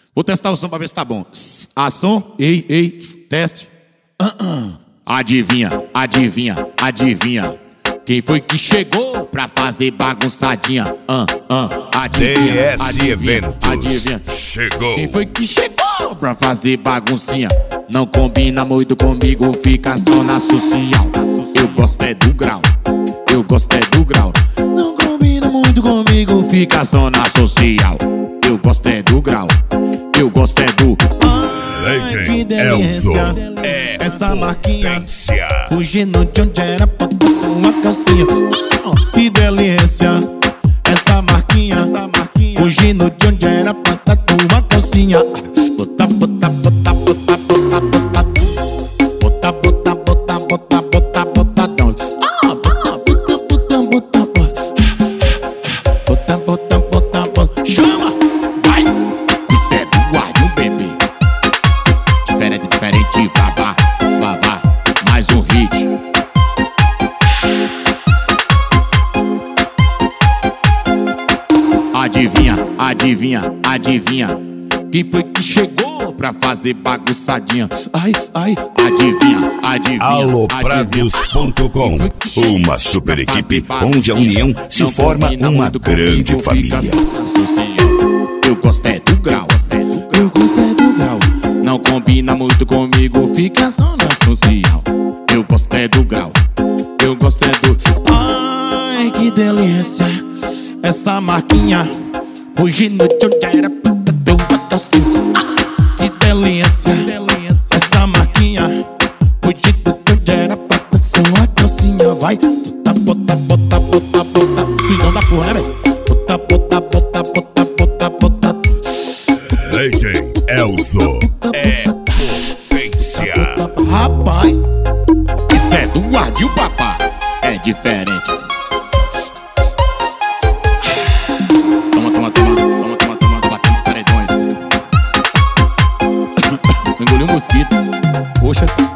Vou testar o som pra ver se tá bom. Som, ei, teste. Adivinha, adivinha, adivinha. Quem foi que chegou pra fazer bagunçadinha? Adivinha, DS adivinha, Eventos. adivinha. Chegou. Quem foi que chegou pra fazer baguncinha? Não combina muito comigo, fica só na social. Eu gosto é do grau, eu gosto é do grau. Não combina muito comigo, fica só na social. Eu gosto é do grau, eu gosto é do... Legend que delícia, essa marquinha fugindo de onde era pra botar uma calcinha. Que delícia, essa marquinha fugindo de onde era pra botar uma calcinha. Bota, bota, bota, bota, bota, bota, bota, bota, bota, bota, bota, botadão. Bota, bota, bota, bota, bota, bota, bota, chama, vai. Isso é do guardião, bebê. Diferente, vá, mais um hit. Adivinha, adivinha, adivinha. Quem foi que chegou pra fazer bagunçadinha? Ai, adivinha, adivinha. Aloprados.com, uma super equipe onde a união se forma uma grande família. Eu gosto é do grau, eu gosto é do grau. Não combina muito comigo, fica só na social. Eu gosto é do grau, eu gosto é do... Ai, que delícia, essa marquinha fugindo de onde era pra ter uma calcinha. Que delícia, essa marquinha fugindo de onde era pra ter uma calcinha. Vai, bota, bota, bota, bota, bota. Filhão da porra, né, velho? Bota, bota, bota, bota, bota, bota. Legend Elzo é potência. Rapaz, isso é do guardião, papá. É diferente. Toma, batendo os paredões. Engoliu um mosquito. Poxa.